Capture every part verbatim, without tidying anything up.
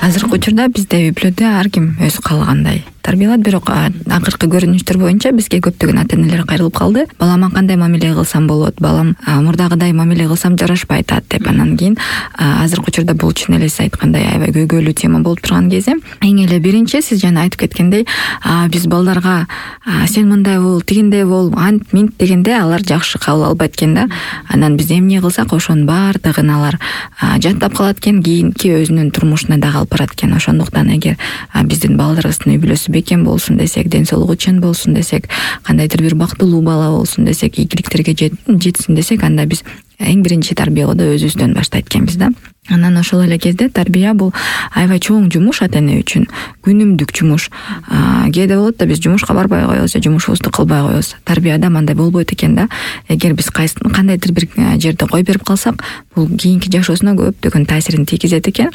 азыркы учурда бизде үй бүлөдө ар ким өз каалагандай тарбиялат, бирок акыркы көрүнүштөр боюнча бизге көптөгөн ата-энелер кайрылып калды. Балама кандай мамиле кылсам болот, балам мурдагыдай мамиле кылсам жарашпай атат деп. Анан кийин азыркы учурда бул чын эле сиз айткандай аябай көйгөйлүү тема болуп турган кезде эң эле биринчи сиз жана айтып кеткендей, биз балдарга сен мындай бол, тигиндей бол, ант минт дегенде алар жакшы кабыл албайт экен да. Анан биз эмне кылсак ошонун баардыгын алар жаттап калат экен, кийинки өзүнүн турмушуна да калып барат экен. Ошондуктан эгер биздин балдарыбыздын үй бүлөсү бекем болсун десек, ден соолугу чын болсун десек, кандайдыр бир бактылуу бала болсун десек, ийгиликтерге жетсин десек, анда биз эң биринчи тарбиялоодо өзүбүздөн баштайт экенбиз да. Анан ошол эле кезде тарбия бул аябай чоң жумуш ата-эне үчүн, күнүмдүк жумуш. Кээде болот да биз жумушка барбай коебуз, жумушубузду кылбай коебуз. Тарбияда мындай болбойт экен да. Эгер биз кандайдыр бир жерде кой берип калсак, бул кийинки жашоосуна көптөгөн таасирин тийгизет экен.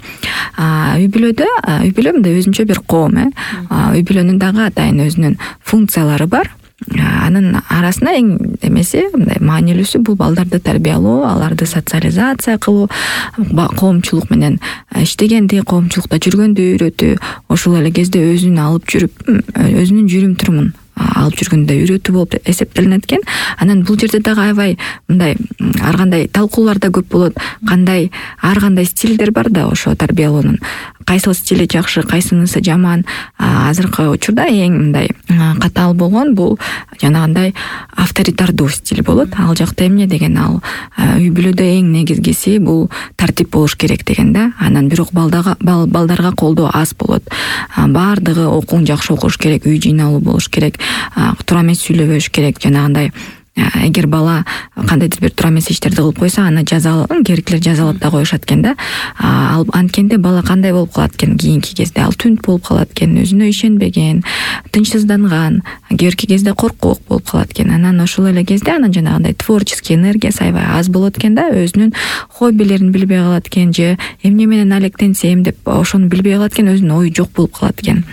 Үй бүлөдө, үй бүлө мындай өзүнчө бир коом, э. Үй бүлөнүн дагы атайын өзүнүн функциялары бар. Анын арасында эң эмеси, мындай маанилүүсү бул балдарды тарбиялоо, аларды социализация кылуу, коомчулук менен иштегенди, коомчулукта жүргөндү үйрөтүү, ошол эле кезде өзүн алып жүрүп, өзүнүн жүрүм-турумун алып жүргөндө үйрөтүү болуп эсептелинет экен. Анан бул жерде дагы аябай мындай ар кандай талкуулар да көп болот. Кандай ар кандай стилдер бар да ошо тарбиялоонун. Кайсы стили жакшы, кайсынысы жаман. Азыркы учурда эң мындай катаал болгон бул жанагындай авторитардуу стиль болот. Ал жакта эмне деген, ал үй бүлөдө эң негизгиси бул тартип болуш керек деген да. Анан бирок балдага балдарга колдоо аз болот. Баардыгы окууң жакшы окуш керек, үй жыйналуу болуш керек, туура эмес сүйлөбөш керек. Жанагындай эгер бала кандайдыр бир туура эмес иштерди кылып койсо, аны жазалап, керектилер жазалап да коюшат экен да. Ал анткенде бала кандай болуп калат экен кийинки кезде? Ал түнт болуп калат экен, өзүнө ишенбеген, тынчсызданган, кийинки кезде коркок болуп калат экен. Анан ошол эле кезде анан жанагындай творческий энергиясы аябай аз болот экен да, өзүнүн хоббилерин билбей калат экен, же эмне менен алектенсем деп ошону билбей калат экен, өзүнүн ою жок болуп калат экен.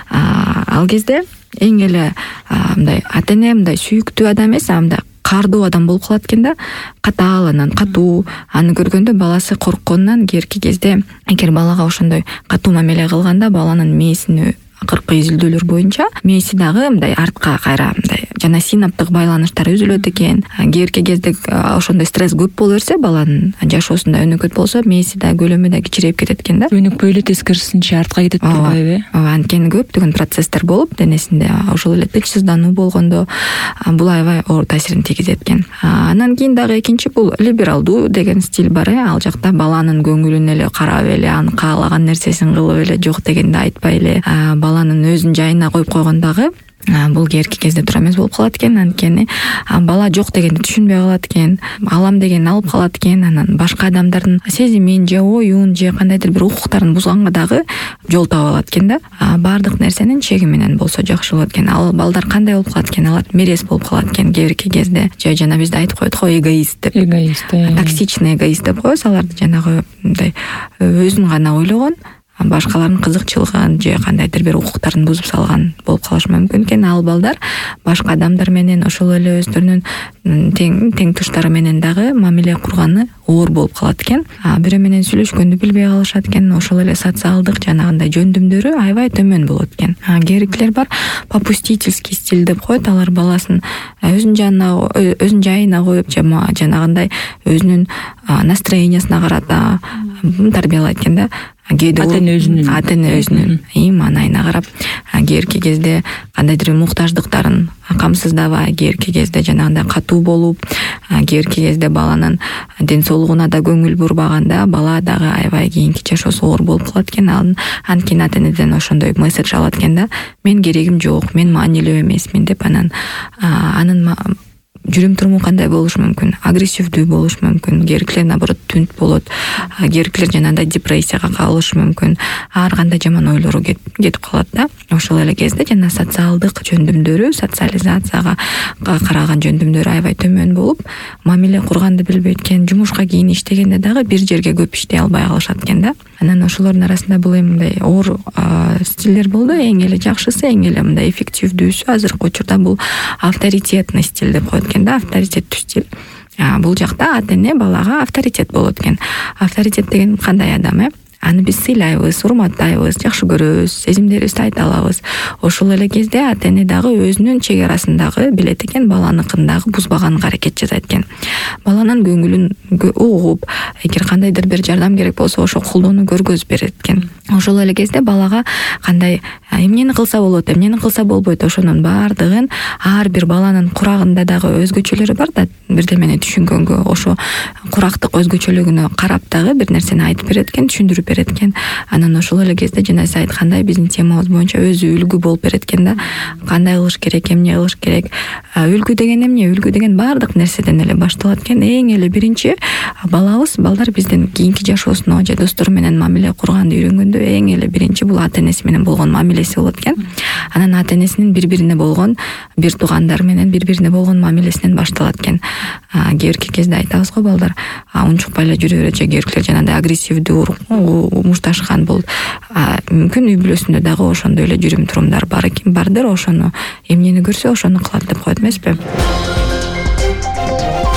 Ал кезде эң эле мындай ата-эне мындай сүйүктүү адам эмес, мындай каардуу адам болуп калат экен да. Катаал, анан катуу. Аны көргөндө баласы коркконунан кийинки кезде эгер балага ошондой катуу мамиле кылганда, баланын мээсине акыркы изилдөөлөр боюнча мээси дагы мындай артка кайра мындай жана синаптык байланыштар үзүлөт экен. Кийинки кезде ошондой стресс көп боло берсе, баланын жашоосунда өнөкөт болсо, мээси да көлөмү да кичирейип кетет экен да. Өнөкпөй эле тескерисинче артка кетип турбайбы? Ооба, анткени көптөгөн процесстер болуп денесинде, ошол эле тынчсыздануу болгондо бул аябай оор таасирин тийгизет экен. Анан кийин дагы экинчи бул либералдуу деген стиль бар, э. Ал жакта баланын көңүлүнө эле карап эле, аны каалаган нерсесин кылып эле, жок дегенди айтпай эле, баланын өзүн жайына коюп койгондагы бул кийинки кезде туура эмес болуп калат экен. Анткени бала жок дегенди түшүнбөй калат экен, алам дегенин алып калат экен. Анан башка адамдардын сезимин же оюн же кандайдыр бир укуктарын бузганга дагы жол таба алат экен да. Баардык нерсенин чеги менен болсо жакшы болот экен. Ал балдар кандай болуп калат экен? Алар мерез болуп калат экен кийинки кезде. Же жана бизде айтып коет го, эгоист деп. Эгоист. Токсичный эгоист деп коебуз аларды, жанагы мындай өзүн гана ойлогон, башкалардын кызыкчылыгын же кандайдыр бир укуктарын бузуп салган болуп калышы мүмкүн экен. Ал балдар башка адамдар менен ошол эле өздөрүнүн тең тең туштары менен дагы мамиле курганы оор болуп калат экен. Бирөө менен сүйлөшкөндү билбей калышат экен. Ошол эле социалдык жанагындай жөндөмдөрү аябай төмөн болот экен. Кийинкилер бар, попустительский стиль деп коет. Алар баласын өзүнүн жанына, өзүнүн жайына коюп, жанагындай өзүнүн настроениясына карата тарбиялайт экен да. Ата-эне өзүнүн ата-эне өзүнүн маанайына карап, кийинки кезде кандайдыр муктаждыктарын камсыздабай, кийинки кезде жанагындай катуу болуп, кийинки кезде баланын ден соолугуна да көңүл бурбаганда, бала дагы аябай кийинки жашоосу оор болуп калат экен. Анткени ата-энеден ошондой месседж алат экен да, мен керегим жок, мен маанилүү эмесмин деп. Анан анын жүрүм-туруму кандай болуш мүмкүн? Агрессивдүү болуш мүмкүн. Кийинкилер наоборот түнт болот. Кийинкилер жанагындай депрессияга калышы мүмкүн. Ар кандай жаман ойлору кетип калат да. Ошол эле кезде жана социалдык жөндөмдөрү, социализацияга караган жөндөмдөрү аябай төмөн болуп, мамиле курганды билбейт экен. Жумушка кийин иштегенде дагы бир жерге көп иштей албай калышат экен да. Анан ошолордун арасында бул эми мындай оор стилдер болду. Эң эле жакшысы, эң эле мындай эффективдүүсү азыркы учурда бул авторитетный стиль деп коет экен да, авторитеттүү стиль. Бул жакта ата-эне балага авторитет болот экен. Авторитет деген кандай адам, э? аны биз сыйлайбыз, урматтайбыз, жакшы көрөбүз, сезимдерибизди айта алабыз. Ошол эле кезде ата эне дагы өзүнүн чек арасын дагы билет экен, баланыкын дагы бузбаганга аракет жасайт экен. Баланын көңүлүн угуп, эгер кандайдыр бир жардам керек болсо ошо колдоону көргөзүп берет экен. Ошол эле кезде балага кандай эмнени кылса болот, эмнени кылса болбойт, ошонун баардыгын ар бир баланын курагында дагы өзгөчөлөрү бар да, бирдемени түшүнгөнгө ошо курактык өзгөчөлүгүнө карап дагы бир нерсени айтып берет экен, түшүндүрүп берет экен. Анан ошол эле кезде жана сиз айткандай биздин темабыз боюнча өзү үлгү болуп берет экен да. Кандай кылыш керек, эмне кылыш керек. Үлгү деген эмне? Үлгү деген баардык нерседен эле башталат экен. Эң эле биринчи балабыз, балдар биздин кийинки жашоосуна же достору менен мамиле курганды үйрөнгөндө эң эле биринчи бул ата энеси менен болгон мамилеси болот экен. Анан ата энесинин бири-бирине болгон, бир туугандар менен бири-бирине болгон мамилесинен башталат экен. Кээ бирки кезде айтабыз го балдар унчукпай эле жүрө берет, же кээ биркилер жанагындай агрессивдүү, умушташкан болот. Мүмкүн үй бүлөсүндө дагы ошондой эле жүрүм турумдар бар экен, бардыр, ошону эмнени көрсө ошону кылат деп коет эмеспи?